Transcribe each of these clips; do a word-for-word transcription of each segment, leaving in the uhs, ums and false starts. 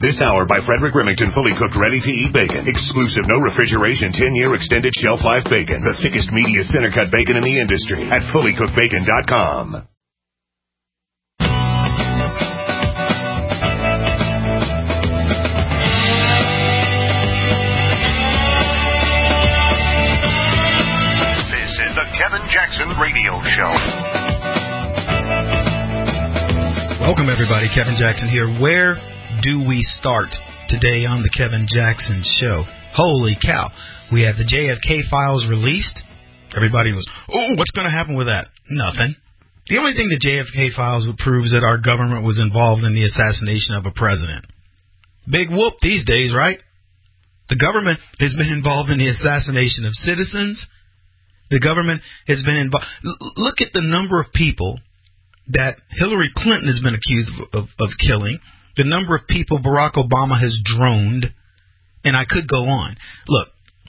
This hour by Frederick Remington, fully cooked, ready-to-eat bacon. Exclusive, no refrigeration, ten-year extended shelf life bacon. The thickest, meatiest, center-cut bacon in the industry at fully cooked bacon dot com. This is the Kevin Jackson Radio Show. Welcome, everybody. Kevin Jackson here. Where do we start today on the Kevin Jackson Show? Holy cow. We had the J F K files released. Everybody was, oh, what's going to happen with that? Nothing. The only thing the J F K files would prove is that our government was involved in the assassination of a president. Big whoop these days, right? The government has been involved in the assassination of citizens. The government has been involved. Look at the number of people that Hillary Clinton has been accused of, of, of killing, the number of people Barack Obama has droned, and I could go on. Look,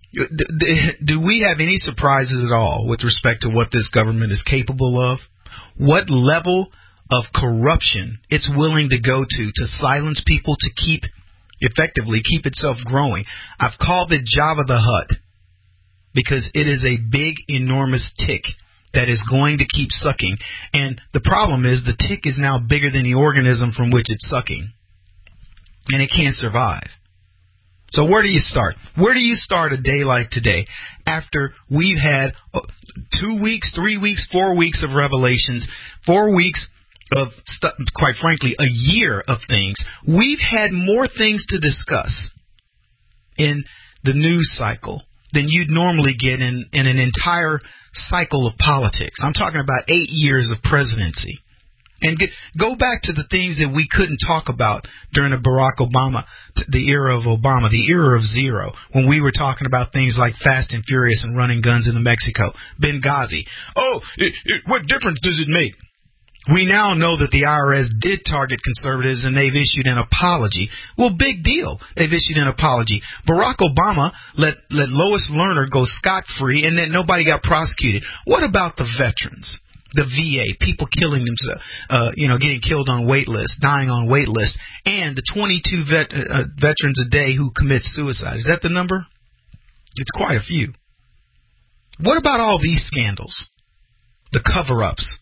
do we have any surprises at all with respect to what this government is capable of? What level of corruption it's willing to go to to silence people, to keep, effectively, keep itself growing? I've called it Jabba the Hutt because it is a big, enormous tick that is going to keep sucking. And the problem is the tick is now bigger than the organism from which it's sucking. And it can't survive. So where do you start? Where do you start a day like today after we've had two weeks, three weeks, four weeks of revelations, four weeks of, stu- quite frankly, a year of things? We've had more things to discuss in the news cycle than you'd normally get in, in an entire cycle of politics. I'm talking about eight years of presidency. And get, go back to the things that we couldn't talk about during the Barack Obama, the era of Obama, the era of zero, when we were talking about things like Fast and Furious and running guns into Mexico, Benghazi. Oh, it, it, what difference does it make? We now know that the I R S did target conservatives and they've issued an apology. Well, big deal. They've issued an apology. Barack Obama let, let Lois Lerner go scot-free and then nobody got prosecuted. What about the veterans? The V A, people killing themselves, uh, you know, getting killed on wait lists, dying on wait lists, and the twenty-two vet, uh, veterans a day who commit suicide. Is that the number? It's quite a few. What about all these scandals? The cover-ups.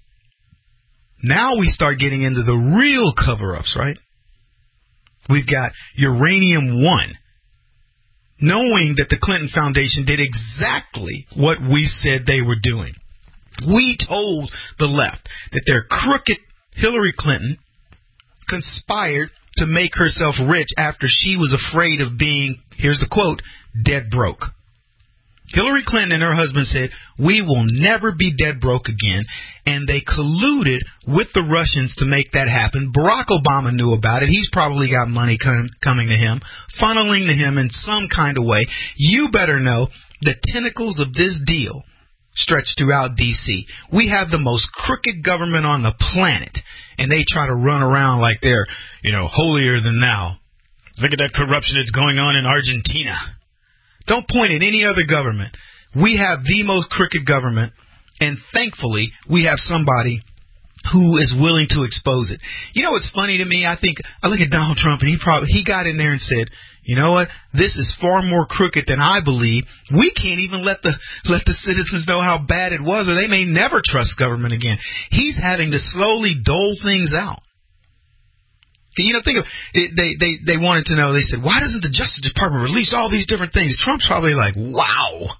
Now we start getting into the real cover-ups, right? We've got Uranium One, knowing that the Clinton Foundation did exactly what we said they were doing. We told the left that their crooked Hillary Clinton conspired to make herself rich after she was afraid of being, here's the quote, dead broke. Hillary Clinton and her husband said, we will never be dead broke again, and they colluded with the Russians to make that happen. Barack Obama knew about it. He's probably got money com- coming to him, funneling to him in some kind of way. You better know the tentacles of this deal stretched throughout D C. We have the most crooked government on the planet, and they try to run around like they're, you know, holier than thou. Look at that corruption that's going on in Argentina. Don't point at any other government. We have the most crooked government, and thankfully, we have somebody who is willing to expose it. You know what's funny to me? I think I look at Donald Trump, and he probably he got in there and said, you know what? This is far more crooked than I believe. We can't even let the let the citizens know how bad it was, or they may never trust government again. He's having to slowly dole things out. You know, think of it, they they they wanted to know. They said, why doesn't the Justice Department release all these different things? Trump's probably like, wow,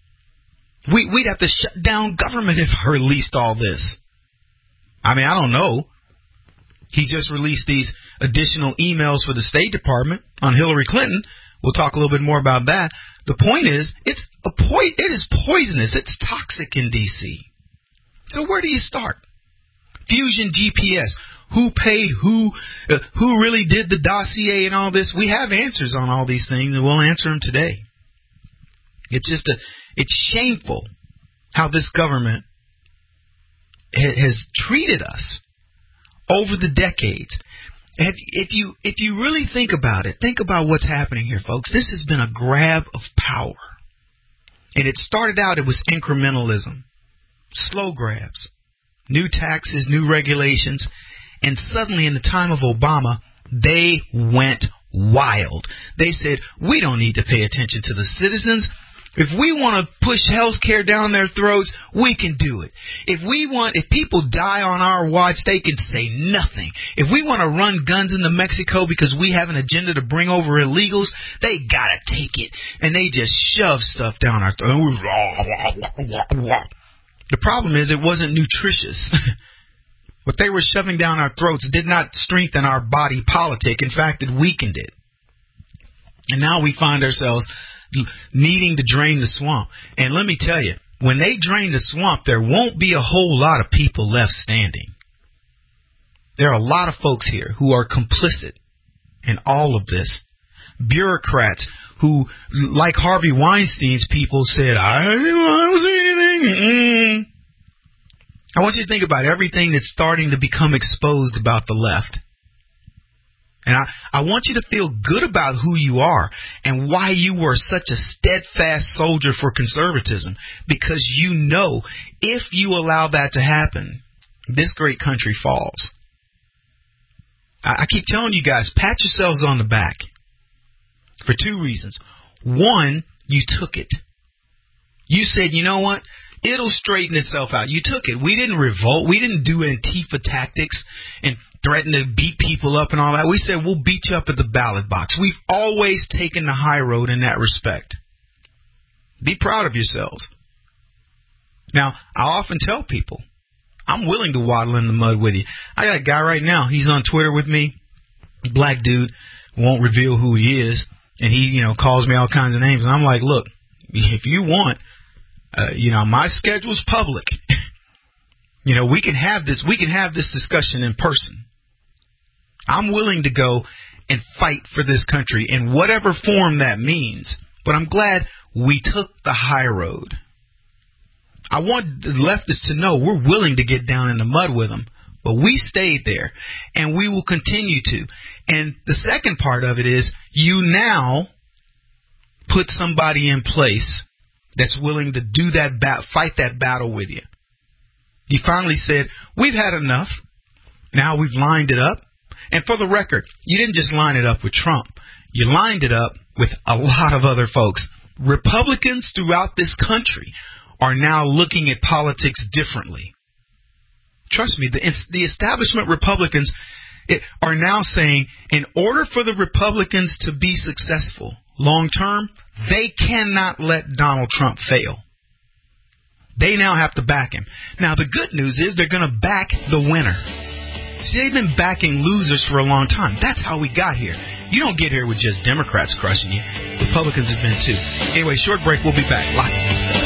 we we'd have to shut down government if I released all this. I mean, I don't know. He just released these additional emails for the State Department on Hillary Clinton. We'll talk a little bit more about that. The point is, it's a po- it is poisonous. It's toxic in D C. So where do you start? Fusion G P S. Who paid who? Uh, who really did the dossier and all this? We have answers on all these things, and we'll answer them today. It's just a, it's shameful how this government ha- has treated us over the decades. If, if you if you really think about it, think about what's happening here, folks. This has been a grab of power. And it started out, it was incrementalism, slow grabs, new taxes, new regulations. And suddenly in the time of Obama, they went wild. They said, we don't need to pay attention to the citizens. If we want to push health care down their throats, we can do it. If we want, if people die on our watch, they can say nothing. If we want to run guns into Mexico because we have an agenda to bring over illegals, they gotta take it. And they just shove stuff down our throats. The problem is it wasn't nutritious. What they were shoving down our throats did not strengthen our body politic. In fact, it weakened it. And now we find ourselves needing to drain the swamp. And let me tell you, when they drain the swamp, there won't be a whole lot of people left standing. There are a lot of folks here who are complicit in all of this. Bureaucrats who, like Harvey Weinstein's people, said, I don't see anything. Mm-mm. I want you to think about everything that's starting to become exposed about the left. And I, I want you to feel good about who you are and why you were such a steadfast soldier for conservatism. Because you know, if you allow that to happen, this great country falls. I, I keep telling you guys, pat yourselves on the back for two reasons. One, you took it. You said, you know what? It'll straighten itself out. You took it. We didn't revolt. We didn't do Antifa tactics and threaten to beat people up and all that. We said, we'll beat you up at the ballot box. We've always taken the high road in that respect. Be proud of yourselves. Now, I often tell people, I'm willing to waddle in the mud with you. I got a guy right now. He's on Twitter with me. Black dude. Won't reveal who he is. And he, you know, calls me all kinds of names. And I'm like, look, if you want, Uh, you know, my schedule's public. You know, we can have this, we can have this discussion in person. I'm willing to go and fight for this country in whatever form that means. But I'm glad we took the high road. I want the leftists to know we're willing to get down in the mud with them. But we stayed there, and we will continue to. And the second part of it is you now put somebody in place that's willing to do that, bat- fight that battle with you. You finally said, we've had enough. Now we've lined it up. And for the record, you didn't just line it up with Trump. You lined it up with a lot of other folks. Republicans throughout this country are now looking at politics differently. Trust me, the, the establishment Republicans it, are now saying, in order for the Republicans to be successful long term, they cannot let Donald Trump fail. They now have to back him. Now, the good news is they're going to back the winner. See, they've been backing losers for a long time. That's how we got here. You don't get here with just Democrats crushing you. Republicans have been too. Anyway, short break. We'll be back. Lots to discuss.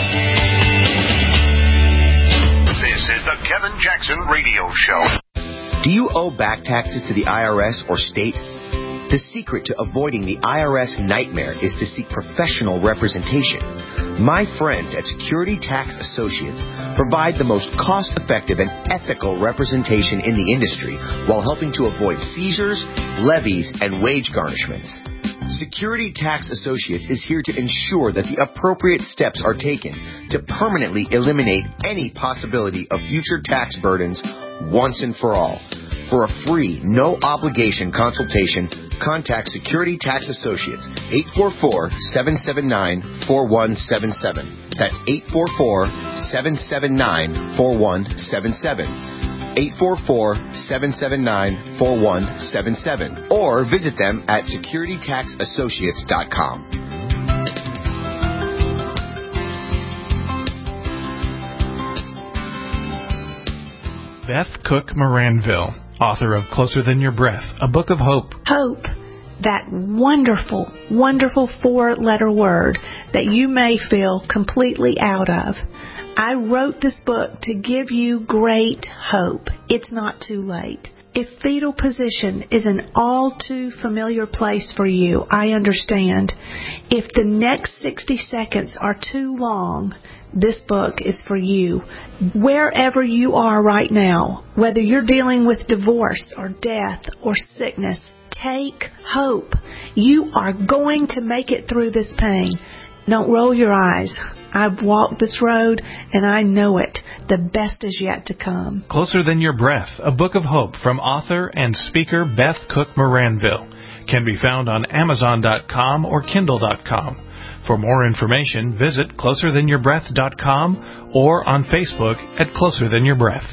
This is the Kevin Jackson Radio Show. Do you owe back taxes to the I R S or state? The secret to avoiding the I R S nightmare is to seek professional representation. My friends at Security Tax Associates provide the most cost-effective and ethical representation in the industry while helping to avoid seizures, levies, and wage garnishments. Security Tax Associates is here to ensure that the appropriate steps are taken to permanently eliminate any possibility of future tax burdens once and for all. For a free, no-obligation consultation, contact Security Tax Associates, eight four four, seven seven nine, four one seven seven. That's eight four four, seven seven nine, four one seven seven. eight four four, seven seven nine, four one seven seven. Or visit them at security tax associates dot com. Beth Cook Moranville, author of Closer Than Your Breath, a book of hope. Hope, that wonderful, wonderful four-letter word that you may feel completely out of. I wrote this book to give you great hope. It's not too late. If fetal position is an all too familiar place for you, I understand. If the next sixty seconds are too long, this book is for you. Wherever you are right now, whether you're dealing with divorce or death or sickness, take hope. You are going to make it through this pain. Don't roll your eyes. I've walked this road, and I know it. The best is yet to come. Closer Than Your Breath, a book of hope from author and speaker Beth Cook Moranville. can be found on Amazon dot com or Kindle dot com. For more information, visit closer than your breath dot com or on Facebook at Closer Than Your Breath.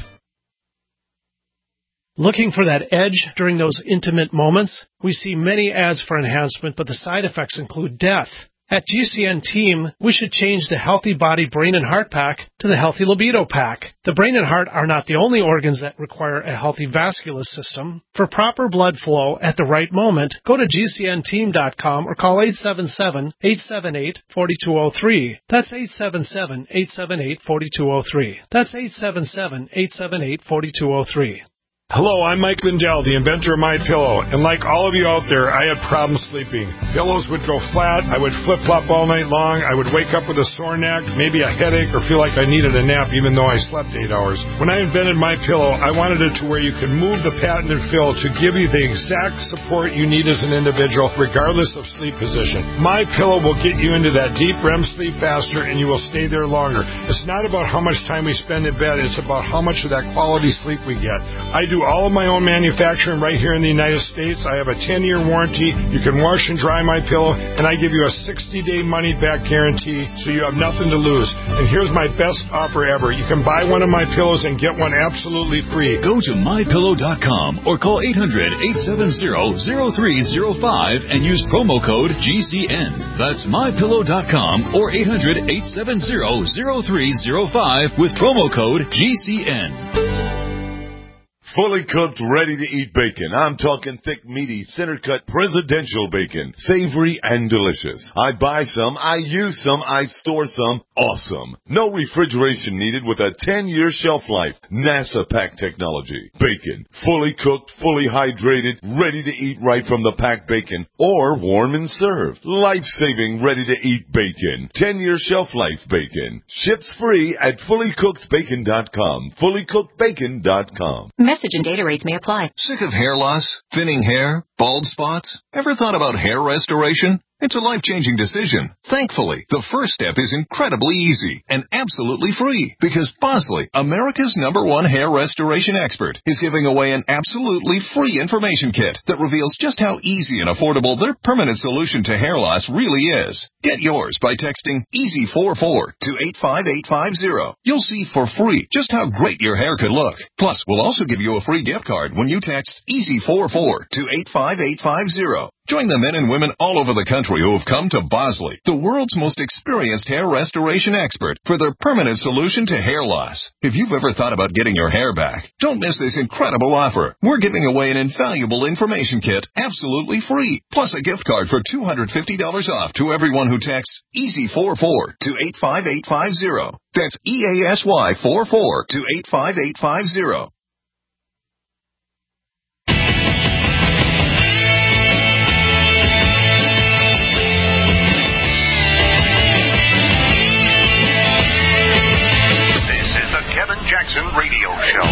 Looking for that edge during those intimate moments? We see many ads for enhancement, but the side effects include death. At G C N Team, we should change the Healthy Body Brain and Heart Pack to the Healthy Libido Pack. The brain and heart are not the only organs that require a healthy vascular system. For proper blood flow at the right moment, go to G C N team dot com or call eight seven seven, eight seven eight, four two zero three. That's eight seven seven, eight seven eight, four two zero three. That's eight seven seven, eight seven eight, four two zero three. Hello, I'm Mike Lindell, the inventor of MyPillow, and like all of you out there, I had problems sleeping. Pillows would go flat, I would flip-flop all night long, I would wake up with a sore neck, maybe a headache, or feel like I needed a nap even though I slept eight hours. When I invented MyPillow, I wanted it to where you could move the patented fill to give you the exact support you need as an individual, regardless of sleep position. MyPillow will get you into that deep R E M sleep faster, and you will stay there longer. It's not about how much time we spend in bed, it's about how much of that quality sleep we get. I do all of my own manufacturing right here in the United States. I have a ten-year warranty. You can wash and dry my pillow, and I give you a sixty-day money-back guarantee, so you have nothing to lose. And here's my best offer ever. You can buy one of my pillows and get one absolutely free. Go to my pillow dot com or call eight hundred, eight seven zero, zero three zero five and use promo code G C N. That's my pillow dot com or eight hundred, eight seven zero, zero three zero five with promo code G C N. Fully cooked, ready-to-eat bacon. I'm talking thick, meaty, center-cut presidential bacon. Savory and delicious. I buy some, I use some, I store some. Awesome. No refrigeration needed with a ten-year shelf life. NASA pack technology. Bacon. Fully cooked, fully hydrated, ready to eat right from the packed bacon. Or warm and served. Life-saving, ready-to-eat bacon. ten-year shelf life bacon. Ships free at fully cooked bacon dot com. fully cooked bacon dot com. Message and data rates may apply. Sick of hair loss? Thinning hair? Bald spots? Ever thought about hair restoration? It's a life-changing decision. Thankfully, the first step is incredibly easy and absolutely free because Bosley, America's number one hair restoration expert, is giving away an absolutely free information kit that reveals just how easy and affordable their permanent solution to hair loss really is. Get yours by texting easy four four to eight five eight five zero. You'll see for free just how great your hair could look. Plus, we'll also give you a free gift card when you text easy four four to eight five eight five zero. Join the men and women all over the country who have come to Bosley, the world's most experienced hair restoration expert, for their permanent solution to hair loss. If you've ever thought about getting your hair back, don't miss this incredible offer. We're giving away an invaluable information kit absolutely free, plus a gift card for two hundred fifty dollars off to everyone who texts easy four four to eight five eight five zero. That's E A S Y four four to eight five eight five zero. Kevin Jackson Radio Show.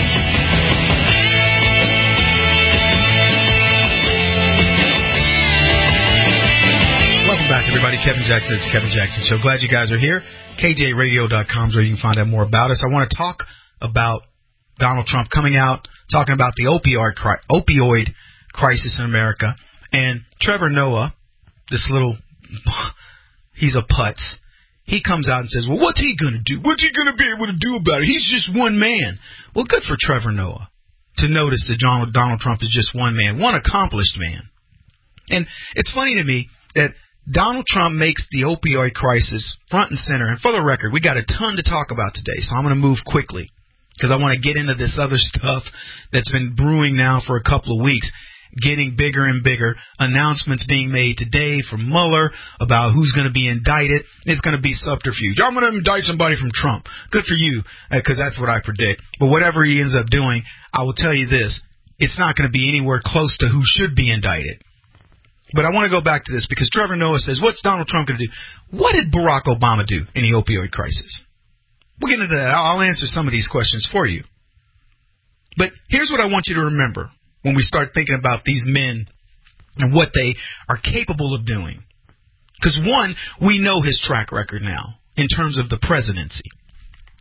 Welcome back, everybody. Kevin Jackson. It's Kevin Jackson Show. Glad you guys are here. K J radio dot com is where you can find out more about us. I want to talk about Donald Trump coming out, talking about the opioid cri- opioid crisis in America. And Trevor Noah, this little, he's a putz. He comes out and says, well, what's he going to do? What's he going to be able to do about it? He's just one man. Well, good for Trevor Noah to notice that Donald, Donald Trump is just one man, one accomplished man. And it's funny to me that Donald Trump makes the opioid crisis front and center. And for the record, we got a ton to talk about today, so I'm going to move quickly because I want to get into this other stuff that's been brewing now for a couple of weeks. Getting bigger and bigger, announcements being made today from Mueller about who's going to be indicted. It's going to be subterfuge. I'm going to indict somebody from Trump. Good for you, because that's what I predict. But whatever he ends up doing, I will tell you this, it's not going to be anywhere close to who should be indicted. But I want to go back to this because Trevor Noah says, what's Donald Trump going to do? What did Barack Obama do in the opioid crisis? We'll get into that. I'll answer some of these questions for you. But here's what I want you to remember when we start thinking about these men and what they are capable of doing. Because, one, we know his track record now in terms of the presidency.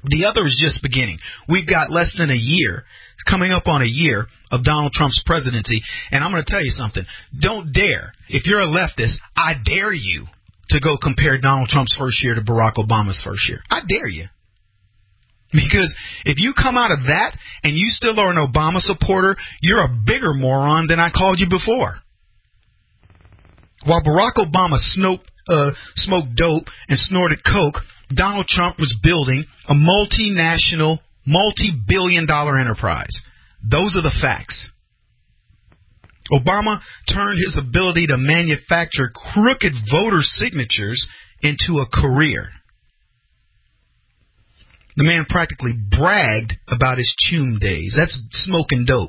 The other is just beginning. We've got less than a year, coming up on a year of Donald Trump's presidency. And I'm going to tell you something. Don't dare. If you're a leftist, I dare you to go compare Donald Trump's first year to Barack Obama's first year. I dare you. Because if you come out of that and you still are an Obama supporter, you're a bigger moron than I called you before. While Barack Obama smoked, uh, smoked dope and snorted coke, Donald Trump was building a multinational, multi-billion dollar enterprise. Those are the facts. Obama turned his ability to manufacture crooked voter signatures into a career. The man practically bragged about his chum days. That's smoking dope.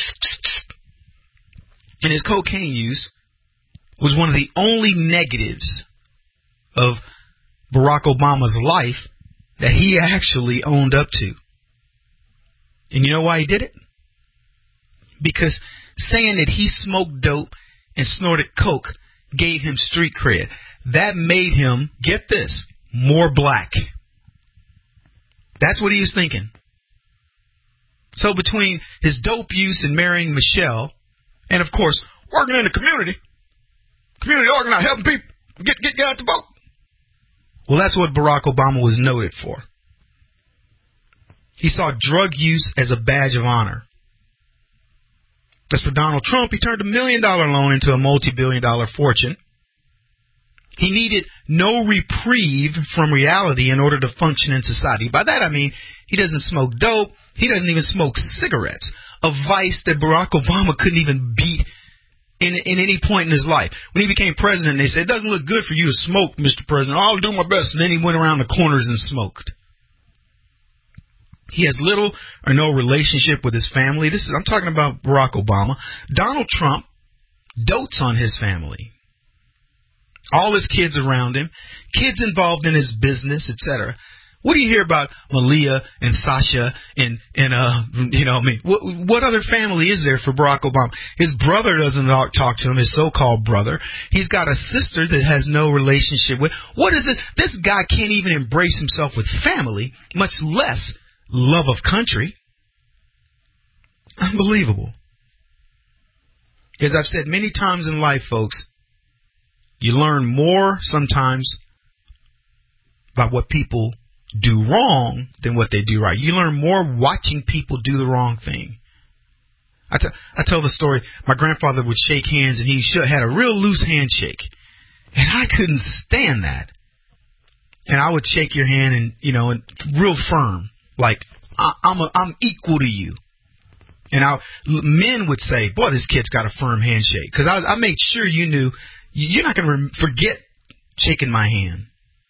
And his cocaine use was one of the only negatives of Barack Obama's life that he actually owned up to. And you know why he did it? Because saying that he smoked dope and snorted coke gave him street cred. That made him, get this, more black. That's what he was thinking. So between his dope use and marrying Michelle, and of course, working in the community, community organizing, helping people get, get, get out the vote. Well, that's what Barack Obama was noted for. He saw drug use as a badge of honor. As for Donald Trump, he turned a million dollar loan into a multi-billion dollar fortune. He needed no reprieve from reality in order to function in society. By that I mean, he doesn't smoke dope. He doesn't even smoke cigarettes, a vice that Barack Obama couldn't even beat in, in any point in his life. When he became president, they said, it doesn't look good for you to smoke, Mister President. I'll do my best. And then he went around the corners and smoked. He has little or no relationship with his family. This is, I'm talking about Barack Obama. Donald Trump dotes on his family. All his kids around him, kids involved in his business, et cetera. What do you hear about Malia and Sasha and, and uh, you know, I mean, what, what other family is there for Barack Obama? His brother doesn't talk to him, his so-called brother. He's got a sister that has no relationship with. What is it? This guy can't even embrace himself with family, much less love of country. Unbelievable. As I've said many times in life, folks, you learn more sometimes about what people do wrong than what they do right. You learn more watching people do the wrong thing. I, t- I tell the story, my grandfather would shake hands and he should, had a real loose handshake. And I couldn't stand that. And I would shake your hand and, you know, and real firm, like I, I'm, a, I'm equal to you. And I, men would say, boy, this kid's got a firm handshake. Because I, I made sure you knew you're not going to re- forget shaking my hand.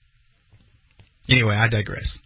Anyway, I digress.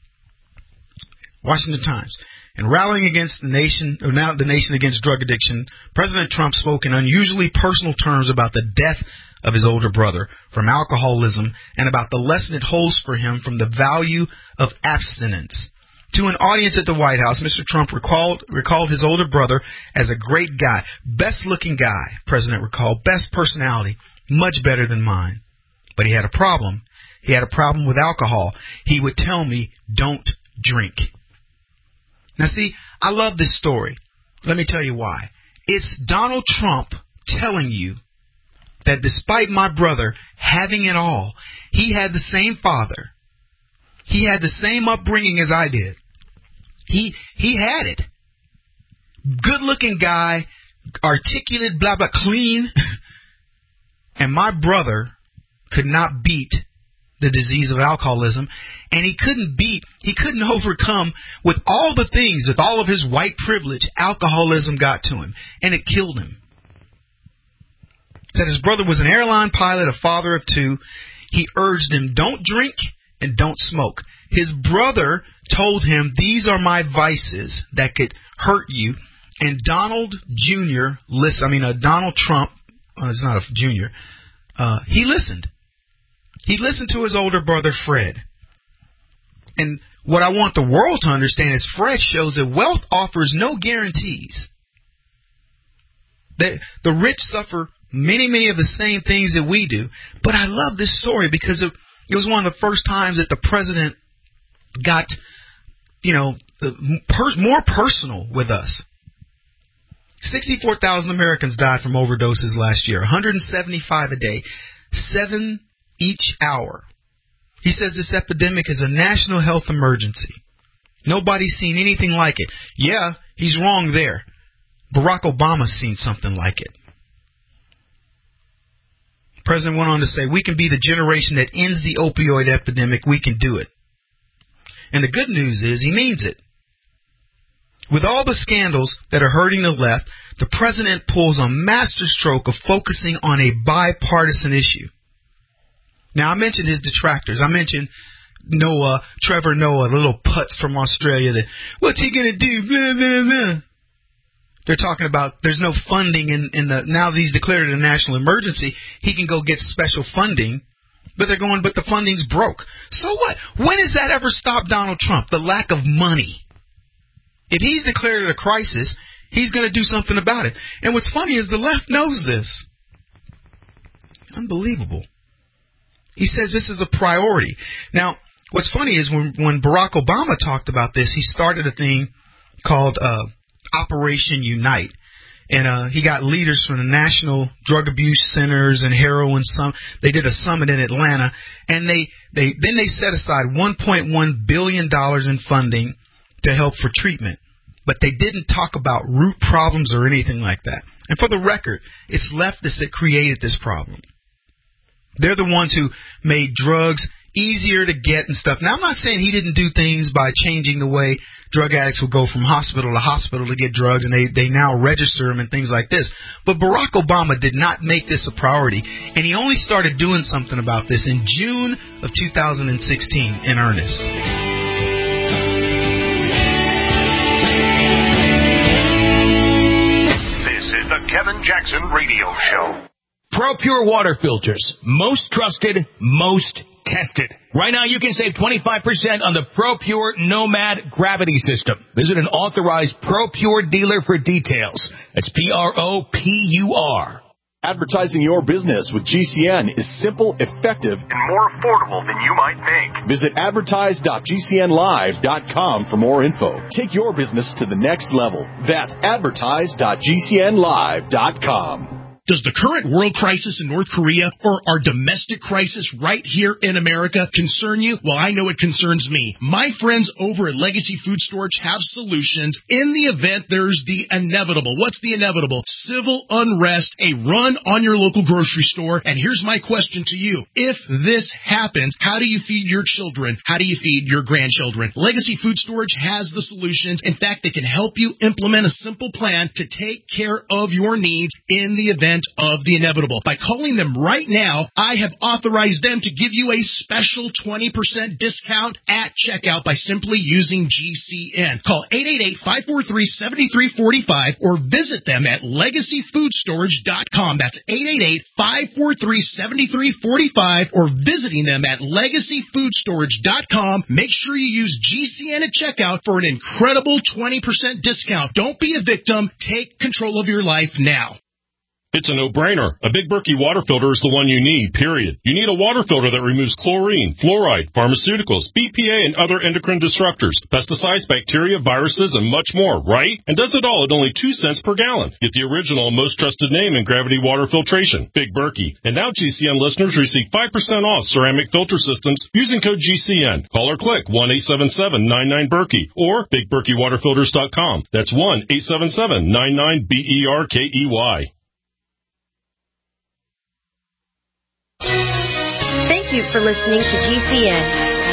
Washington Times. In rallying against the nation, or now the nation against drug addiction, President Trump spoke in unusually personal terms about the death of his older brother from alcoholism and about the lesson it holds for him from the value of abstinence. To an audience at the White House, Mister Trump recalled recalled his older brother as a great guy, best-looking guy, President recalled, best personality, much better than mine. But he had a problem. He had a problem with alcohol. He would tell me, don't drink. Now, see, I love this story. Let me tell you why. It's Donald Trump telling you that despite my brother having it all, he had the same father. He had the same upbringing as I did. He he had it. Good-looking guy, articulate, blah, blah, clean. And my brother could not beat the disease of alcoholism. And he couldn't beat, he couldn't overcome with all the things, with all of his white privilege, alcoholism got to him. And it killed him. Said his brother was an airline pilot, a father of two. He urged him, don't drink and don't smoke. His brother told him, these are my vices that could hurt you. And Donald Junior, listen, I mean, uh, Donald Trump, uh, it's not a junior, uh, he listened. He listened to his older brother, Fred. And what I want the world to understand is Fred shows that wealth offers no guarantees. That the rich suffer many, many of the same things that we do. But I love this story because it, it was one of the first times that the president got, you know, per- more personal with us. sixty-four thousand Americans died from overdoses last year, one hundred seventy-five a day, seven each hour. He says this epidemic is a national health emergency. Nobody's seen anything like it. Yeah, he's wrong there. Barack Obama's seen something like it. The president went on to say, we can be the generation that ends the opioid epidemic. We can do it. And the good news is he means it. With all the scandals that are hurting the left, the president pulls a masterstroke of focusing on a bipartisan issue. Now, I mentioned his detractors. I mentioned Noah, Trevor Noah, the little putz from Australia that, what's he going to do? Blah, blah, blah. They're talking about there's no funding in, in the, now that he's declared it a national emergency, he can go get special funding. But they're going, but the funding's broke. So what? When has that ever stopped Donald Trump? The lack of money. If he's declared it a crisis, he's going to do something about it. And what's funny is the left knows this. Unbelievable. He says this is a priority. Now, what's funny is when, when Barack Obama talked about this, he started a thing called uh, Operation Unite. And uh, he got leaders from the National Drug Abuse Centers and Heroin Summit. They did a summit in Atlanta. And they, they then they set aside one point one billion dollars in funding to help for treatment. But they didn't talk about root problems or anything like that. And for the record, it's leftists that created this problem. They're the ones who made drugs easier to get and stuff. Now, I'm not saying he didn't do things by changing the way drug addicts will go from hospital to hospital to get drugs, and they, they now register them and things like this. But Barack Obama did not make this a priority, and he only started doing something about this in June of two thousand sixteen in earnest. The Kevin Jackson Radio Show. ProPure water filters. Most trusted, most tested. Right now you can save twenty-five percent on the ProPure Nomad Gravity System. Visit an authorized ProPure dealer for details. That's P R O P U R. Advertising your business with G C N is simple, effective, and more affordable than you might think. Visit advertise dot G C N live dot com for more info. Take your business to the next level. That's advertise dot G C N live dot com. Does the current world crisis in North Korea or our domestic crisis right here in America concern you? Well, I know it concerns me. My friends over at Legacy Food Storage have solutions in the event there's the inevitable. What's the inevitable? Civil unrest, a run on your local grocery store. And here's my question to you. If this happens, how do you feed your children? How do you feed your grandchildren? Legacy Food Storage has the solutions. In fact, they can help you implement a simple plan to take care of your needs in the event of the inevitable. By calling them right now, I have authorized them to give you a special twenty percent discount at checkout by simply using G C N. Call eight eight eight, five four three, seven three four five or visit them at legacy food storage dot com. That's eight eight eight, five four three, seven three four five or visiting them at legacy food storage dot com. Make sure you use G C N at checkout for an incredible twenty percent discount. Don't be a victim. Take control of your life now. It's a no-brainer. A Big Berkey water filter is the one you need, period. You need a water filter that removes chlorine, fluoride, pharmaceuticals, B P A, and other endocrine disruptors, pesticides, bacteria, viruses, and much more, right? And does it all at only two cents per gallon. Get the original and most trusted name in gravity water filtration, Big Berkey. And now G C N listeners receive five percent off ceramic filter systems using code G C N. Call or click one eight seven seven, nine nine, Berkey or big berkey water filters dot com. That's one eight seven seven, nine nine, B E R K E Y. Thank you for listening to G C N.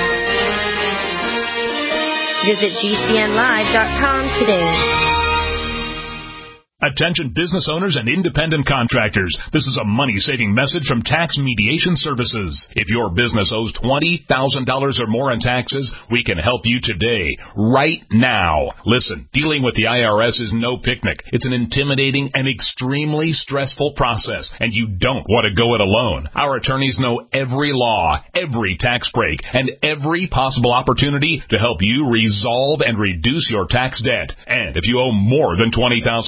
Visit G C N live dot com today. Attention business owners and independent contractors. This is a money-saving message from Tax Mediation Services. If your business owes twenty thousand dollars or more in taxes, we can help you today, right now. Listen, dealing with the I R S is no picnic. It's an intimidating and extremely stressful process, and you don't want to go it alone. Our attorneys know every law, every tax break, and every possible opportunity to help you resolve and reduce your tax debt. And if you owe more than twenty thousand dollars,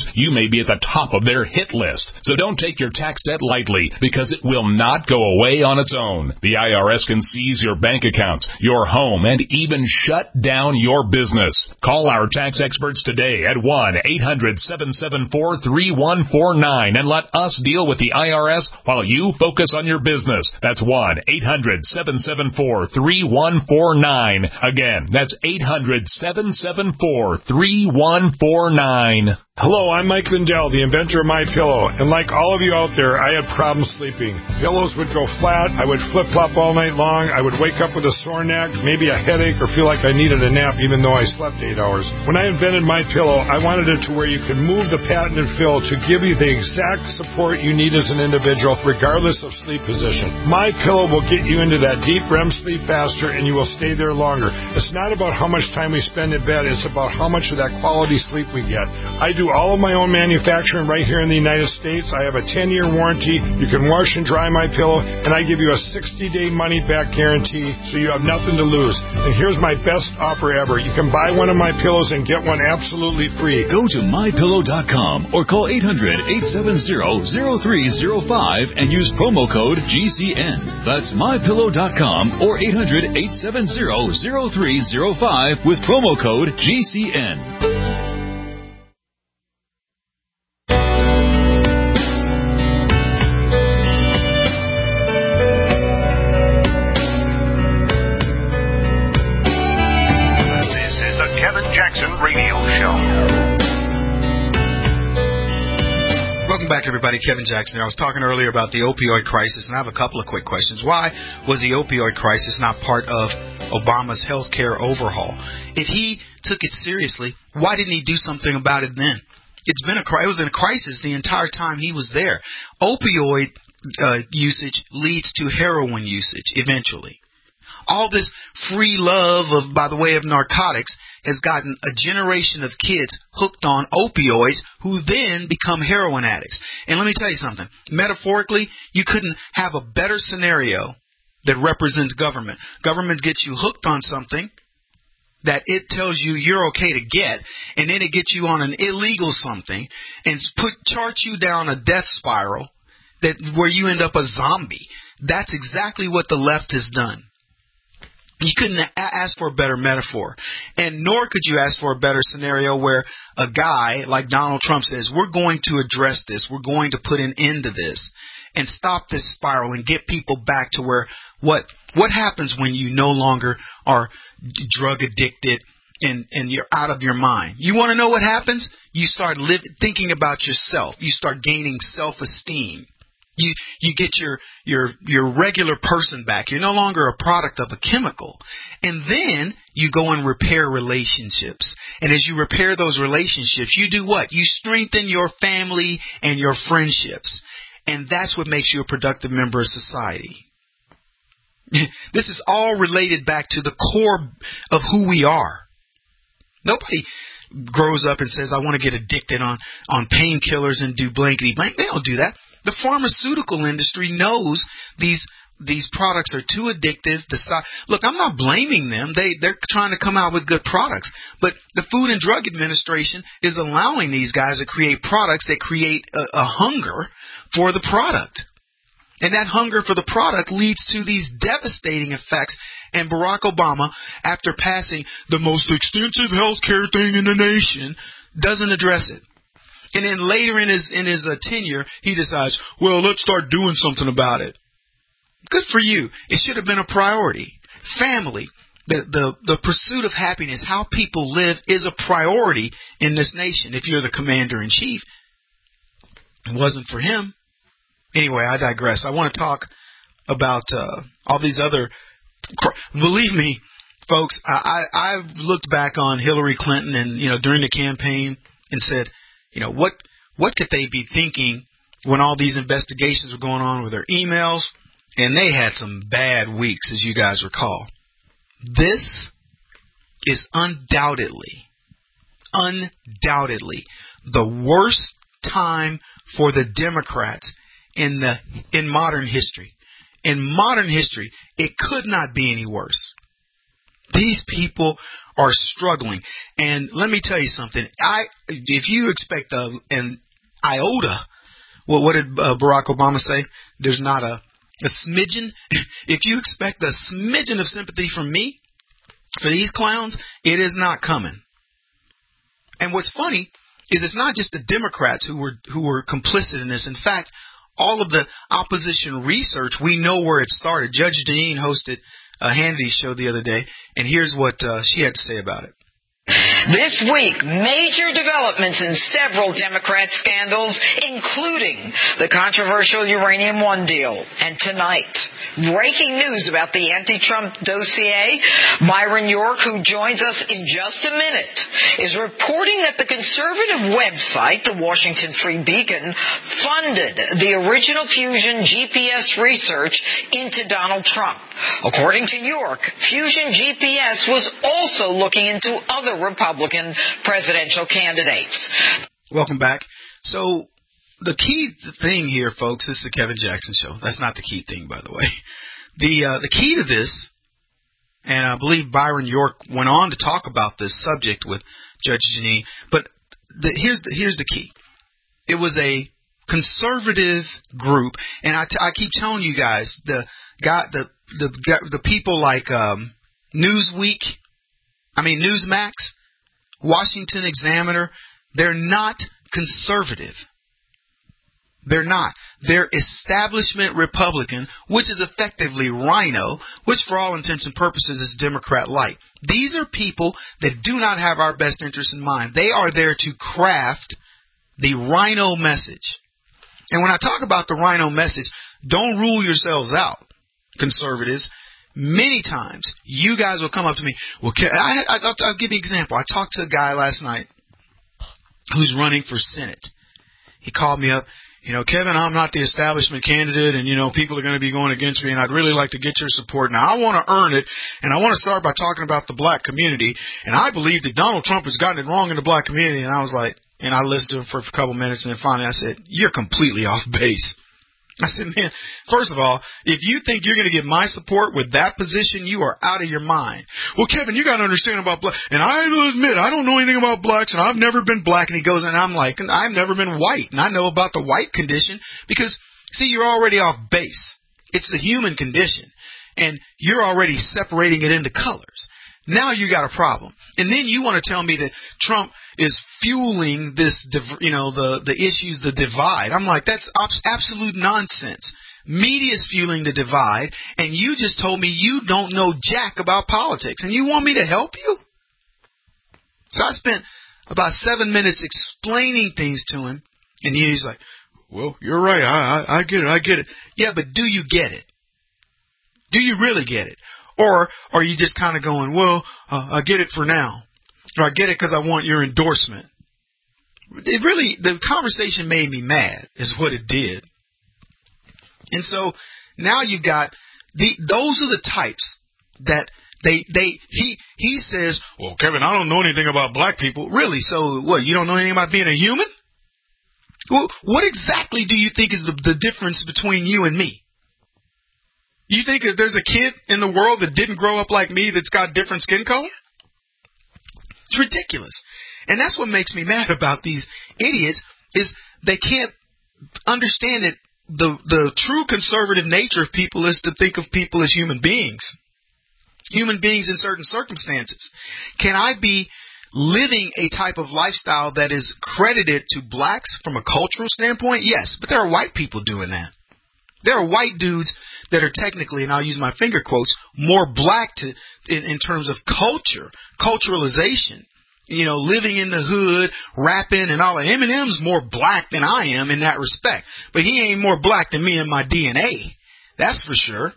you may be at the top of their hit list. So don't take your tax debt lightly, because it will not go away on its own. The I R S can seize your bank accounts, your home, and even shut down your business. Call our tax experts today at one eight hundred seven seven four three one four nine and let us deal with the I R S while you focus on your business. That's one eight hundred seven seven four three one four nine. Again, that's eight hundred seven seven four three one four nine. Hello, I'm Mike Lindell, the inventor of MyPillow, and like all of you out there, I had problems sleeping. Pillows would go flat, I would flip-flop all night long, I would wake up with a sore neck, maybe a headache, or feel like I needed a nap even though I slept eight hours. When I invented MyPillow, I wanted it to where you could move the patented fill to give you the exact support you need as an individual, regardless of sleep position. MyPillow will get you into that deep R E M sleep faster, and you will stay there longer. It's not about how much time we spend in bed, it's about how much of that quality sleep we get. I do all of my own manufacturing right here in the United States. I have a ten-year warranty. You can wash and dry MyPillow, and I give you a sixty-day money-back guarantee, so you have nothing to lose. And here's my best offer ever. You can buy one of my pillows and get one absolutely free. Go to my pillow dot com or call eight hundred eight seven zero zero three zero five and use promo code G C N. That's my pillow dot com or eight hundred eight seven zero zero three zero five with promo code G C N. Everybody, Kevin Jackson here. I was talking earlier about the opioid crisis, and I have a couple of quick questions. Why was the opioid crisis not part of Obama's health care overhaul? If he took it seriously, why didn't he do something about it then? It's been a it was in a crisis the entire time he was there. Opioid uh, usage leads to heroin usage eventually. All this free love of by the way of narcotics has gotten a generation of kids hooked on opioids who then become heroin addicts. And let me tell you something. Metaphorically, you couldn't have a better scenario that represents government. Government gets you hooked on something that it tells you you're okay to get, and then it gets you on an illegal something and put charts you down a death spiral that where you end up a zombie. That's exactly what the left has done. You couldn't ask for a better metaphor, and nor could you ask for a better scenario where a guy like Donald Trump says, we're going to address this, we're going to put an end to this and stop this spiral and get people back to where what what happens when you no longer are drug addicted and, and you're out of your mind. You want to know what happens? You start live, thinking about yourself. You start gaining self-esteem. You you get your your your regular person back. You're no longer a product of a chemical. And then you go and repair relationships. And as you repair those relationships, you do what? You strengthen your family and your friendships. And that's what makes you a productive member of society. This is all related back to the core of who we are. Nobody grows up and says, I want to get addicted on, on painkillers and do blankety blank. They don't do that. The pharmaceutical industry knows these these products are too addictive. The Look, I'm not blaming them. They, they're trying to come out with good products. But the Food and Drug Administration is allowing these guys to create products that create a, a hunger for the product. And that hunger for the product leads to these devastating effects. And Barack Obama, after passing the most extensive health care thing in the nation, doesn't address it. And then later in his in his uh, tenure, he decides, well, let's start doing something about it. Good for you. It should have been a priority. Family, the, the, the pursuit of happiness, how people live is a priority in this nation. If you're the commander-in-chief, it wasn't for him. Anyway, I digress. I want to talk about uh, all these other... Believe me, folks, I, I, I've looked back on Hillary Clinton and, you know, during the campaign and said, you know, what what could they be thinking when all these investigations were going on with their emails? And they had some bad weeks, as you guys recall. This is undoubtedly, undoubtedly the worst time for the Democrats in the in modern history. In modern history, it could not be any worse. These people are struggling. And let me tell you something. I, if you expect a, an iota, well, what did uh, Barack Obama say? There's not a, a smidgen. If you expect a smidgen of sympathy from me for these clowns, it is not coming. And what's funny is it's not just the Democrats who were who were complicit in this. In fact, all of the opposition research, we know where it started. Judge Jeanine hosted a Hannity show the other day, and here's what uh, she had to say about it. This week, major developments in several Democrat scandals, including the controversial Uranium One deal. And tonight, breaking news about the anti-Trump dossier. Byron York, who joins us in just a minute, is reporting that the conservative website, the Washington Free Beacon, funded the original Fusion G P S research into Donald Trump. According to York, Fusion G P S was also looking into other Republican presidential candidates. Welcome back. So the key thing here, folks, this is the Kevin Jackson Show. That's not the key thing, by the way. The uh, the key to this, and I believe Byron York went on to talk about this subject with Judge Jeanine, but the, here's the, here's the key. It was a conservative group, and I, t- I keep telling you guys, the got the the the people like um, Newsweek, I mean Newsmax, Washington Examiner, they're not conservative. They're not. They're establishment Republican, which is effectively Rhino, which for all intents and purposes is Democrat-like. These are people that do not have our best interests in mind. They are there to craft the Rhino message. And when I talk about the Rhino message, don't rule yourselves out, conservatives. Many times, you guys will come up to me. Well, I, I, I'll, I'll give you an example. I talked to a guy last night who's running for Senate. He called me up. You know, Kevin, I'm not the establishment candidate, and, you know, people are going to be going against me, and I'd really like to get your support. Now, I want to earn it, and I want to start by talking about the black community, and I believe that Donald Trump has gotten it wrong in the black community. And I was like, and I listened to him for a couple minutes, and then finally I said, you're completely off base. I said, man, first of all, if you think you're going to get my support with that position, you are out of your mind. Well, Kevin, you got to understand about black. And I will admit, I don't know anything about blacks, and I've never been black. And he goes, and I'm like, I've never been white. And I know about the white condition because, see, you're already off base. It's the human condition. And you're already separating it into colors. Now you got a problem. And then you want to tell me that Trump is fueling this, you know, the, the issues, the divide. I'm like, that's absolute nonsense. Media is fueling the divide, and you just told me you don't know jack about politics, and you want me to help you? So I spent about seven minutes explaining things to him, and he's like, well, you're right. I, I, I get it. I get it. Yeah, but do you get it? Do you really get it? Or are you just kind of going, well, uh, I get it for now. Or I get it because I want your endorsement. It really, the conversation made me mad, is what it did. And so now you've got, the, those are the types that they, they, he, he says, well, Kevin, I don't know anything about black people. Really? So what, you don't know anything about being a human? Well, what exactly do you think is the, the difference between you and me? You think that there's a kid in the world that didn't grow up like me that's got different skin color? It's ridiculous. And that's what makes me mad about these idiots is they can't understand that the, the true conservative nature of people is to think of people as human beings. Human beings in certain circumstances. Can I be living a type of lifestyle that is credited to blacks from a cultural standpoint? Yes, but there are white people doing that. There are white dudes that are technically, and I'll use my finger quotes, more black to in, in terms of culture, culturalization. You know, living in the hood, rapping and all that. Eminem's more black than I am in that respect. But he ain't more black than me in my D N A. That's for sure.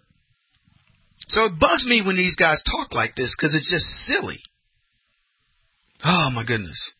So it bugs me when these guys talk like this because it's just silly. Oh, my goodness.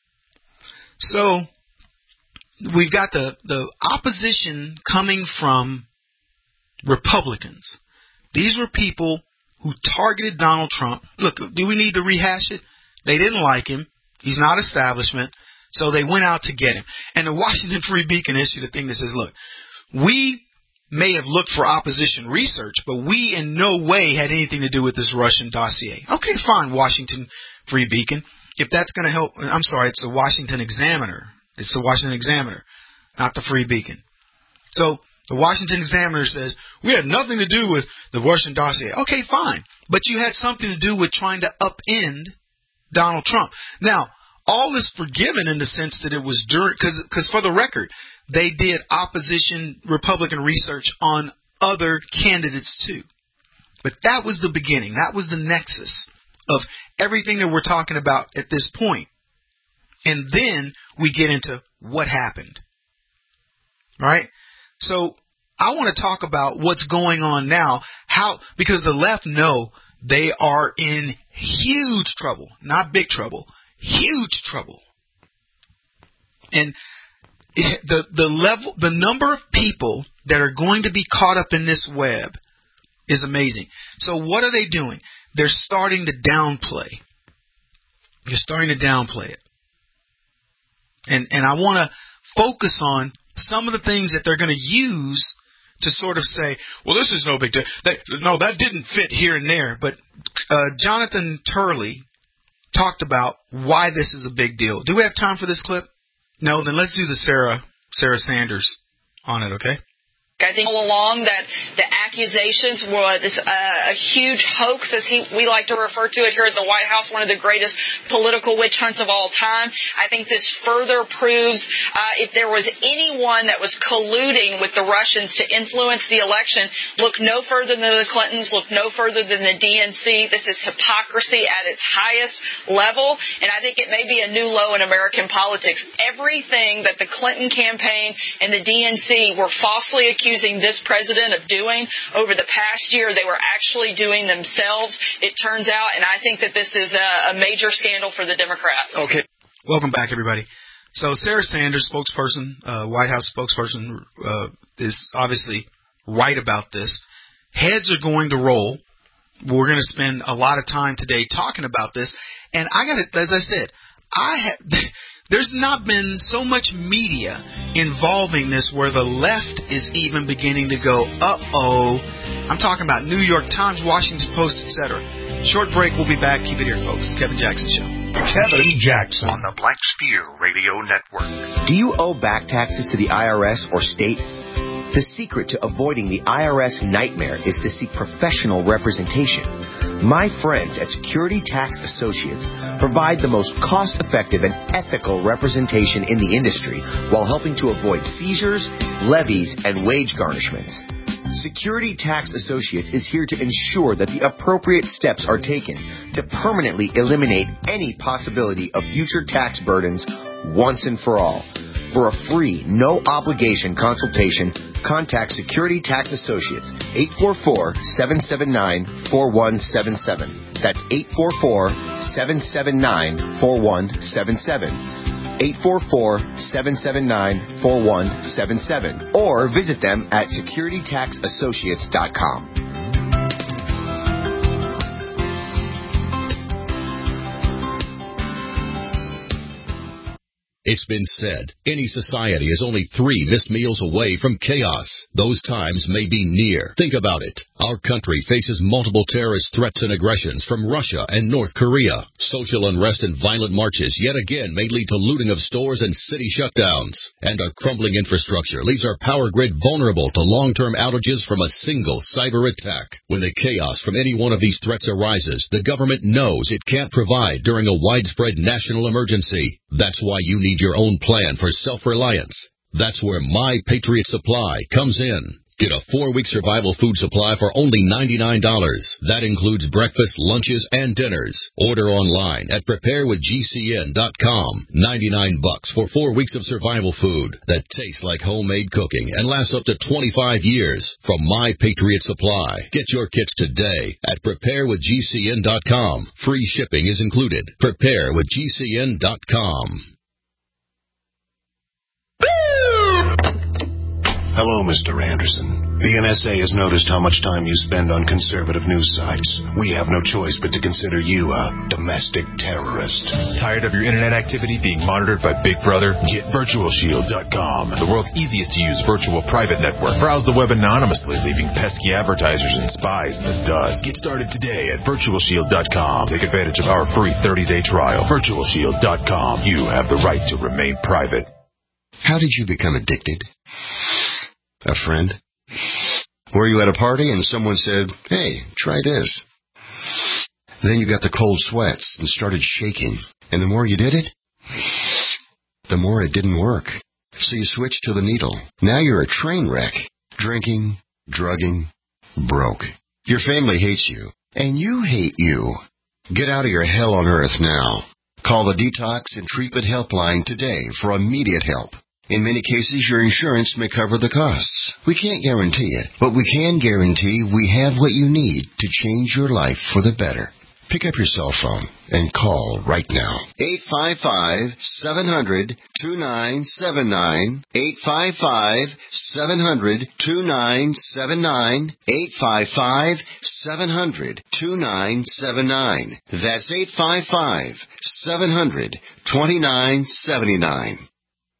So we've got the, the opposition coming from Republicans. These were people who targeted Donald Trump. Look, do we need to rehash it? They didn't like him. He's not establishment. So they went out to get him. And the Washington Free Beacon issued a thing that says, look, we may have looked for opposition research, but we in no way had anything to do with this Russian dossier. Okay, fine, Washington Free Beacon. If that's going to help, I'm sorry, it's the Washington Examiner. It's the Washington Examiner, not the Free Beacon. So the Washington Examiner says, we had nothing to do with the Russian dossier. Okay, fine. But you had something to do with trying to upend Donald Trump. Now, all is forgiven in the sense that it was during, because for the record, they did opposition Republican research on other candidates too. But that was the beginning. That was the nexus of everything that we're talking about at this point. And then we get into what happened. Right? So I want to talk about what's going on now, how, because the left know they are in huge trouble, not big trouble, huge trouble. And the the level, the number of people that are going to be caught up in this web is amazing. So what are they doing? They're starting to downplay. They're starting to downplay it. And and I want to focus on some of the things that they're going to use to sort of say, well, this is no big deal. That, no, that didn't fit here and there. But uh, Jonathan Turley talked about why this is a big deal. Do we have time for this clip? No, then let's do the Sarah Sarah Sanders on it, okay? I think all along that the accusations were this, uh, a huge hoax, as he, we like to refer to it here at the White House, one of the greatest political witch hunts of all time. I think this further proves uh, if there was anyone that was colluding with the Russians to influence the election, look no further than the Clintons, look no further than the D N C. This is hypocrisy at its highest level, and I think it may be a new low in American politics. Everything that the Clinton campaign and the D N C were falsely accused accusing this president of doing over the past year, they were actually doing themselves, it turns out, and I think that this is a, a major scandal for the Democrats. Okay. Welcome back, everybody. So Sarah Sanders, spokesperson, uh, White House spokesperson, uh, is obviously right about this. Heads are going to roll. We're going to spend a lot of time today talking about this, and I got it, as I said, I have... There's not been so much media involving this where the left is even beginning to go, uh-oh. I'm talking about New York Times, Washington Post, et cetera. Short break. We'll be back. Keep it here, folks. Kevin Jackson Show. Kevin Jackson on the Black Sphere Radio Network. Do you owe back taxes to the I R S or state? The secret to avoiding the I R S nightmare is to seek professional representation. My friends at Security Tax Associates provide the most cost-effective and ethical representation in the industry while helping to avoid seizures, levies, and wage garnishments. Security Tax Associates is here to ensure that the appropriate steps are taken to permanently eliminate any possibility of future tax burdens once and for all. For a free, no-obligation consultation, contact Security Tax Associates, eight four four, seven seven nine, four one seven seven. That's eight four four, seven seven nine, four one seven seven. eight four four, seven seven nine, four one seven seven. Or visit them at security tax associates dot com. It's been said, any society is only three missed meals away from chaos. Those times may be near. Think about it. Our country faces multiple terrorist threats and aggressions from Russia and North Korea. Social unrest and violent marches yet again may lead to looting of stores and city shutdowns. And our crumbling infrastructure leaves our power grid vulnerable to long-term outages from a single cyber attack. When the chaos from any one of these threats arises, the government knows it can't provide during a widespread national emergency. That's why you need your own plan for self-reliance. That's where My Patriot Supply comes in. Get a four-week survival food supply for only ninety-nine dollars. That includes breakfast, lunches, and dinners. Order online at prepare with G C N dot com. ninety-nine bucks for four weeks of survival food that tastes like homemade cooking and lasts up to twenty-five years from My Patriot Supply. Get your kits today at prepare with G C N dot com. Free shipping is included. prepare with G C N dot com. Hello, Mister Anderson. The N S A has noticed how much time you spend on conservative news sites. We have no choice but to consider you a domestic terrorist. Tired of your internet activity being monitored by Big Brother? Get Virtual Shield dot com, the world's easiest to use virtual private network. Browse the web anonymously, leaving pesky advertisers and spies in the dust. Get started today at Virtual Shield dot com. Take advantage of our free thirty-day trial. Virtual Shield dot com. You have the right to remain private. How did you become addicted? A friend? Were you at a party and someone said, hey, try this? Then you got the cold sweats and started shaking. And the more you did it, the more it didn't work. So you switched to the needle. Now you're a train wreck. Drinking, drugging, broke. Your family hates you. And you hate you. Get out of your hell on earth now. Call the Detox and Treatment Helpline today for immediate help. In many cases, your insurance may cover the costs. We can't guarantee it, but we can guarantee we have what you need to change your life for the better. Pick up your cell phone and call right now. eight five five, seven hundred, two nine seven nine. eight five five, seven hundred, two nine seven nine. eight five five, seven hundred, two nine seven nine. That's eight five five, seven hundred, two nine seven nine.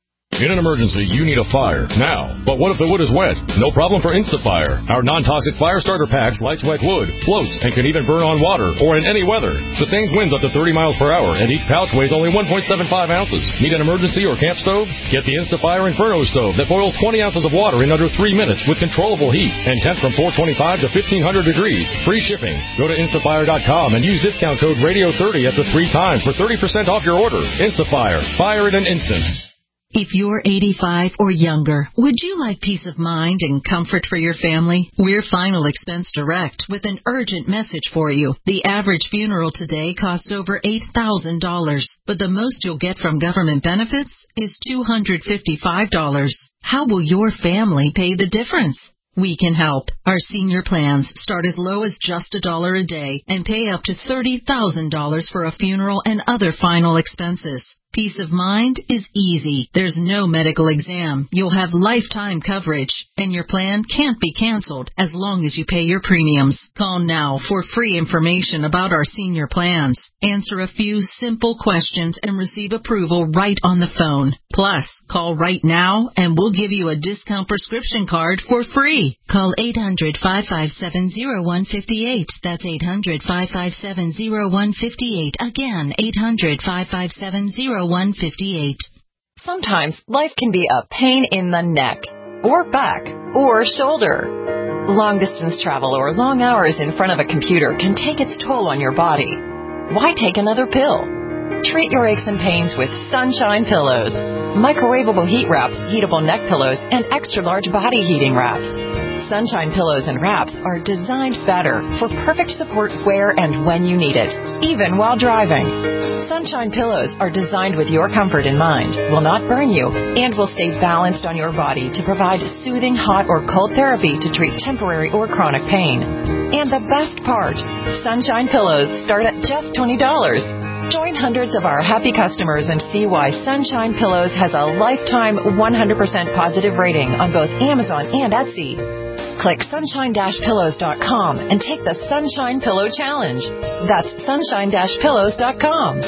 In an emergency, you need a fire now. But what if the wood is wet? No problem for InstaFire. Our non-toxic fire starter packs lights wet wood, floats, and can even burn on water or in any weather. Sustains winds up to thirty miles per hour, and each pouch weighs only one point seven five ounces. Need an emergency or camp stove? Get the InstaFire Inferno stove that boils twenty ounces of water in under three minutes with controllable heat and temp from four twenty-five to fifteen hundred degrees. Free shipping. Go to Instafire dot com and use discount code radio thirty at the three times for thirty percent off your order. Instafire. Fire in an instant. If you're eighty-five or younger, would you like peace of mind and comfort for your family? We're Final Expense Direct with an urgent message for you. The average funeral today costs over eight thousand dollars, but the most you'll get from government benefits is two hundred fifty-five dollars. How will your family pay the difference? We can help. Our senior plans start as low as just a dollar a day and pay up to thirty thousand dollars for a funeral and other final expenses. Peace of mind is easy. There's no medical exam. You'll have lifetime coverage, and your plan can't be canceled as long as you pay your premiums. Call now for free information about our senior plans. Answer a few simple questions and receive approval right on the phone. Plus, call right now and we'll give you a discount prescription card for free. Call eight hundred, five five seven, zero one five eight. That's eight hundred, five five seven, zero one five eight. Again, eight hundred, five five seven, zero one five eight. Sometimes life can be a pain in the neck, or back, or shoulder. Long distance travel or long hours in front of a computer can take its toll on your body. Why take another pill? Treat your aches and pains with Sunshine Pillows. Microwavable heat wraps, heatable neck pillows, and extra large body heating wraps. Sunshine Pillows and Wraps are designed better for perfect support where and when you need it, even while driving. Sunshine Pillows are designed with your comfort in mind, will not burn you, and will stay balanced on your body to provide soothing hot or cold therapy to treat temporary or chronic pain. And the best part, Sunshine Pillows start at just twenty dollars. Join hundreds of our happy customers and see why Sunshine Pillows has a lifetime one hundred percent positive rating on both Amazon and Etsy. Click sunshine dash pillows dot com and take the Sunshine Pillow Challenge. That's sunshine dash pillows dot com.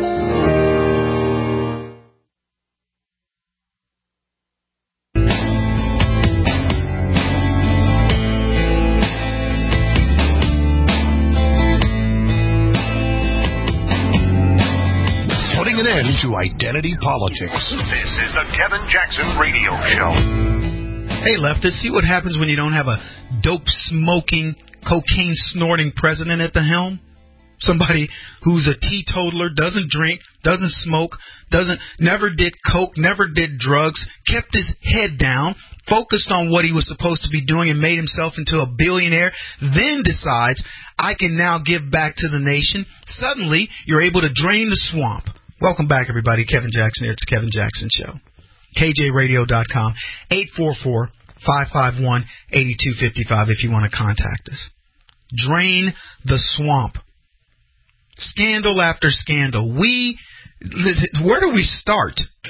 Putting an end to identity politics. This is the Kevin Jackson Radio Show. Hey, leftists, see what happens when you don't have a dope-smoking, cocaine-snorting president at the helm? Somebody who's a teetotaler, doesn't drink, doesn't smoke, doesn't, never did coke, never did drugs, kept his head down, focused on what he was supposed to be doing and made himself into a billionaire, then decides, I can now give back to the nation. Suddenly, you're able to drain the swamp. Welcome back, everybody. Kevin Jackson here. It's the Kevin Jackson Show. K J radio dot com, eight four four, five five one, eight two five five if you want to contact us. Drain the swamp. Scandal after scandal. We, where do we start?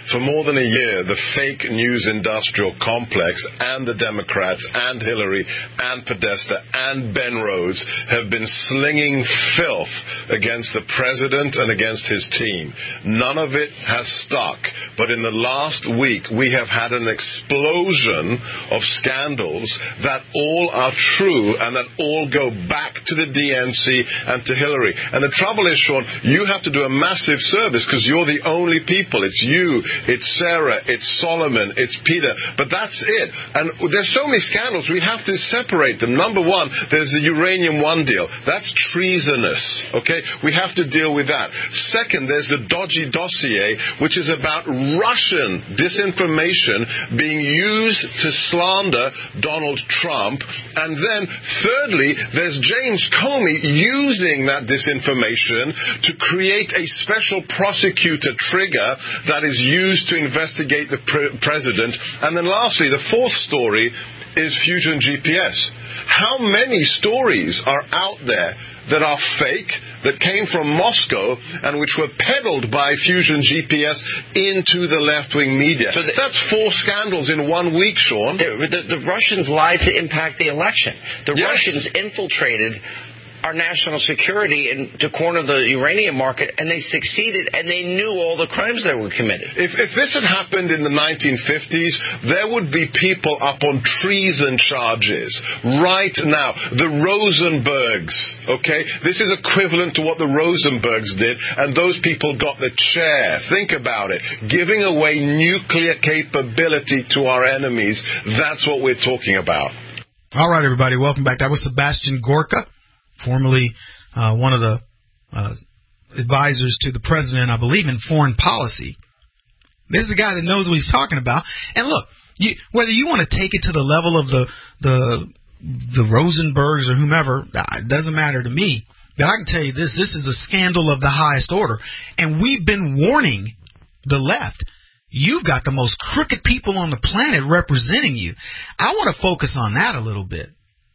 for more than a year, the fake news industrial complex and the Democrats and Hillary and Podesta and Ben Rhodes have been slinging filth against the president and against his team. None of it has stuck. But in the last week, we have had an explosion of scandals that all are true and that all go back to the D N C and to Hillary. And the trouble is, Sean, you have to do a massive service because you're the only people. It's you, it's Sarah, it's Solomon, it's Peter. But that's it. And there's so many scandals, we have to separate them. Number one, there's the Uranium One deal. That's treasonous, okay? We have to deal with that. Second, there's the dodgy dossier, which is about Russian disinformation being used to slander Donald Trump. And then, thirdly, there's James Comey using that disinformation to create a special prosecutor trigger that is used to investigate the pre- president. And then lastly, the fourth story is Fusion G P S. How many stories are out there that are fake, that came from Moscow, and which were peddled by Fusion G P S into the left-wing media? So the, That's four scandals in one week, Sean. The, the, the Russians lied to impact the election. The yes. Russians infiltrated our national security and to corner the uranium market, and they succeeded, and they knew all the crimes that were committed. If, if this had happened in the nineteen fifties, there would be people up on treason charges right now. The Rosenbergs, okay? This is equivalent to what the Rosenbergs did, and those people got the chair. Think about it. Giving away nuclear capability to our enemies, that's what we're talking about. All right, everybody, welcome back. That was Sebastian Gorka, formerly uh, one of the uh, advisors to the president, I believe, in foreign policy. This is a guy that knows what he's talking about. And look, you, whether you want to take it to the level of the the the Rosenbergs or whomever, it doesn't matter to me. But I can tell you this, this is a scandal of the highest order. And we've been warning the left. You've got the most crooked people on the planet representing you. I want to focus on that a little bit.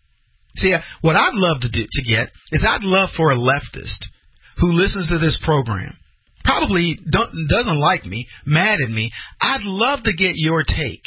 See, what I'd love to do to get is I'd love for a leftist who listens to this program, probably don't, doesn't like me, mad at me. I'd love to get your take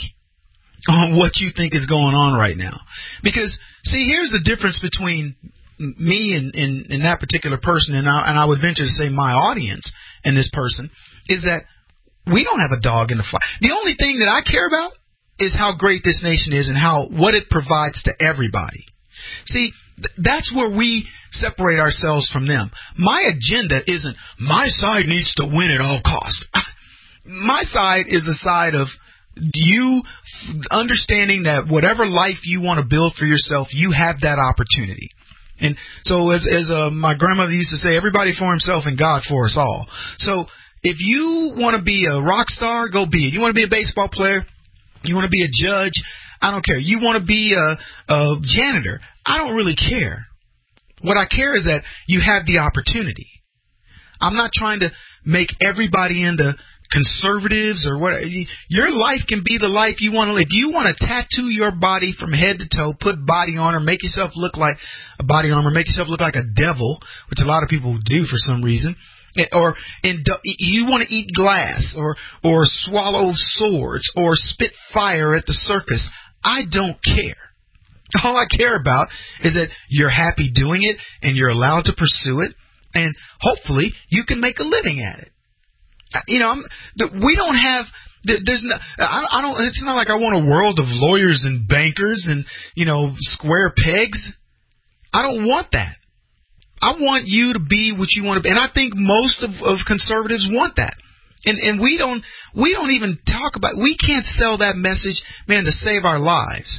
on what you think is going on right now. Because, see, here's the difference between me and, and, and that particular person, and I, and I would venture to say my audience and this person, is that we don't have a dog in the fight. The only thing that I care about is how great this nation is and how what it provides to everybody. See, th- that's where we separate ourselves from them. My agenda isn't my side needs to win at all costs. My side is a side of you understanding that whatever life you want to build for yourself, you have that opportunity. And so as, as uh, my grandmother used to say, everybody for himself and God for us all. So if you want to be a rock star, go be it. You want to be a baseball player, you want to be a judge, I don't care. You want to be a, a janitor, I don't really care. What I care is that you have the opportunity. I'm not trying to make everybody into conservatives or what. Your life can be the life you want to live. If you want to tattoo your body from head to toe, put body armor, make yourself look like a body armor, make yourself look like a devil, which a lot of people do for some reason, or in, you want to eat glass or or swallow swords or spit fire at the circus, I don't care. All I care about is that you're happy doing it and you're allowed to pursue it, and hopefully you can make a living at it. You know, I'm, we don't have. There's no. I don't. It's not like I want a world of lawyers and bankers and you know square pegs. I don't want that. I want you to be what you want to be, and I think most of, of conservatives want that. And and we don't. We don't even talk about. We can't sell that message, man, to save our lives.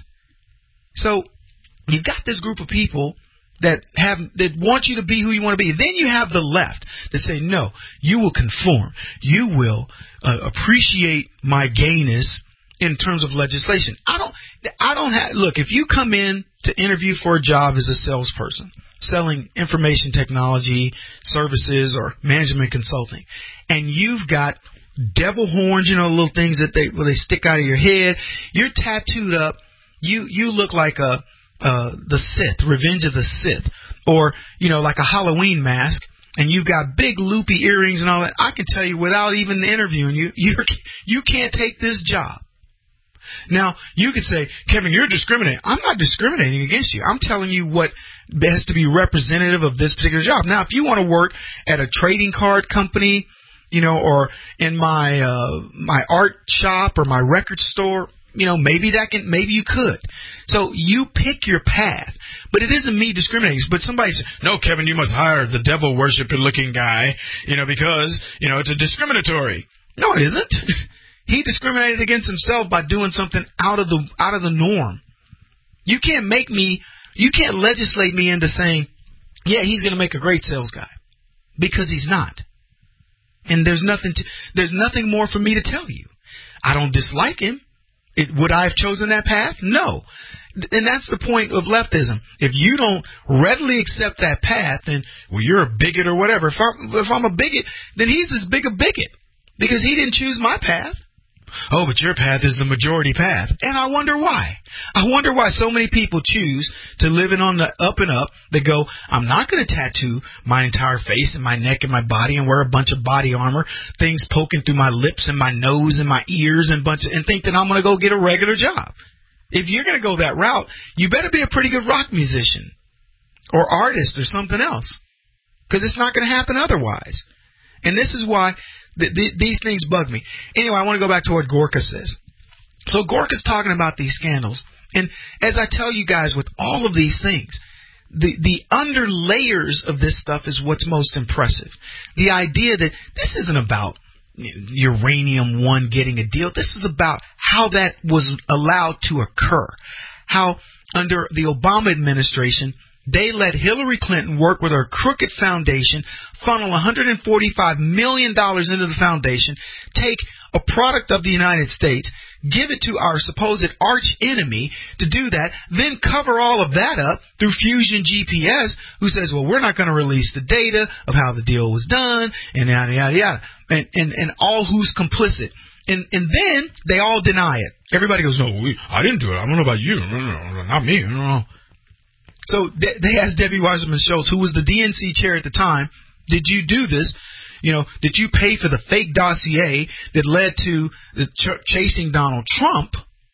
So you've got this group of people that have that want you to be who you want to be. Then you have the left that say, no, you will conform. You will uh, appreciate my gayness in terms of legislation. I don't. I don't have. Look, if you come in to interview for a job as a salesperson, selling information technology services or management consulting, and you've got devil horns, you know, little things that they where they stick out of your head. You're tattooed up. You you look like a uh, the Sith, Revenge of the Sith, or you know like a Halloween mask, and you've got big loopy earrings and all that, I can tell you without even interviewing you, you're, you can't take this job. Now, you could say, Kevin, you're discriminating. I'm not discriminating against you. I'm telling you what has to be representative of this particular job. Now, if you want to work at a trading card company, you know, or in my uh, my art shop or my record store, you know, maybe that can, maybe you could. So you pick your path. But it isn't me discriminating. But somebody says, no, Kevin, you must hire the devil worshiping looking guy, you know, because, you know, it's a discriminatory. No, it isn't. He discriminated against himself by doing something out of the out of the norm. You can't make me, you can't legislate me into saying, yeah, he's going to make a great sales guy, because he's not. And there's nothing to, there's nothing more for me to tell you. I don't dislike him. It, would I have chosen that path? No. And that's the point of leftism. If you don't readily accept that path, then, well, you're a bigot or whatever. If I'm, if I'm a bigot, then he's as big a bigot, because he didn't choose my path. Oh, but your path is the majority path. And I wonder why. I wonder why so many people choose to live in on the up and up. They go, I'm not going to tattoo my entire face and my neck and my body and wear a bunch of body armor, things poking through my lips and my nose and my ears and bunch of, and think that I'm going to go get a regular job. If you're going to go that route, you better be a pretty good rock musician or artist or something else, because it's not going to happen otherwise. And this is why th- th- these things bug me. Anyway, I want to go back to what Gorka says. So Gorka's talking about these scandals. And as I tell you guys, with all of these things, the, the under layers of this stuff is what's most impressive. The idea that this isn't about Uranium One getting a deal. This is about how that was allowed to occur. How under the Obama administration, they let Hillary Clinton work with her crooked foundation, funnel one hundred forty-five million dollars into the foundation, take a product of the United States, give it to our supposed arch enemy to do that, then cover all of that up through Fusion G P S, who says, well, we're not going to release the data of how the deal was done, and yada, yada, yada. And, and, and all who's complicit. And, and then they all deny it. Everybody goes, no, we, I didn't do it. I don't know about you. No, no, not me. No. So they asked Debbie Wasserman Schultz, who was the D N C chair at the time, did you do this? You know, did you pay for the fake dossier that led to the ch- chasing Donald Trump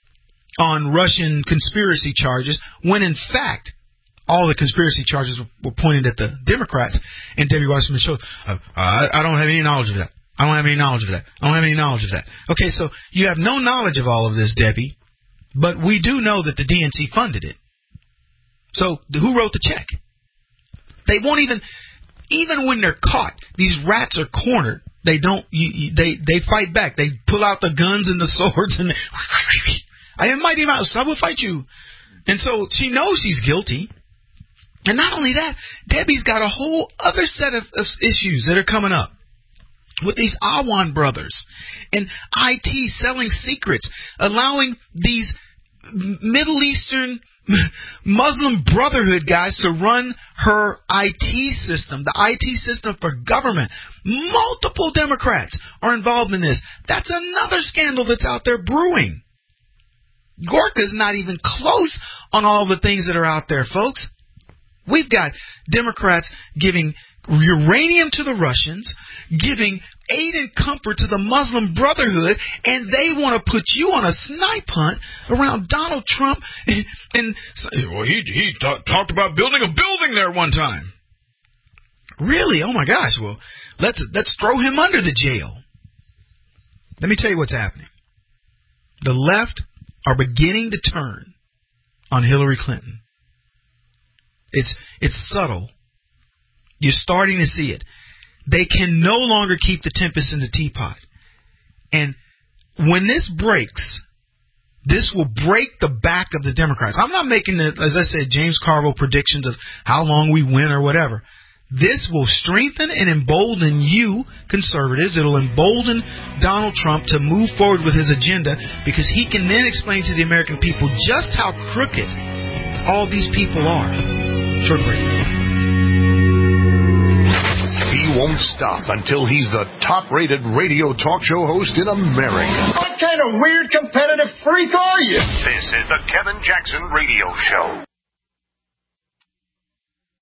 on Russian conspiracy charges, when in fact all the conspiracy charges were pointed at the Democrats? And Debbie Wasserman Schultz, uh, I, I don't have any knowledge of that. I don't have any knowledge of that. I don't have any knowledge of that. Okay, so you have no knowledge of all of this, Debbie, but we do know that the D N C funded it. So who wrote the check? They won't even, even when they're caught, these rats are cornered. They don't, you, you, they they fight back. They pull out the guns and the swords and I might even, I will fight you. And so she knows she's guilty. And not only that, Debbie's got a whole other set of, of issues that are coming up with these Awan brothers and I T selling secrets, allowing these Middle Eastern Muslim Brotherhood guys to run her I T system, the I T system for government. Multiple Democrats are involved in this. That's another scandal that's out there brewing. Gorka's not even close on all the things that are out there, folks. We've got Democrats giving uranium to the Russians, giving aid and comfort to the Muslim Brotherhood, and they want to put you on a snipe hunt around Donald Trump. And, and well, he he t- talked about building a building there one time. Really? Oh my gosh! Well, let's let's throw him under the jail. Let me tell you what's happening. The left are beginning to turn on Hillary Clinton. It's it's subtle. You're starting to see it. They can no longer keep the tempest in the teapot. And when this breaks, this will break the back of the Democrats. I'm not making, the, as I said, James Carville predictions of how long we win or whatever. This will strengthen and embolden you, conservatives. It'll embolden Donald Trump to move forward with his agenda, because he can then explain to the American people just how crooked all these people are. Short break. He won't stop until he's the top-rated radio talk show host in America. What kind of weird competitive freak are you? This is the Kevin Jackson Radio Show.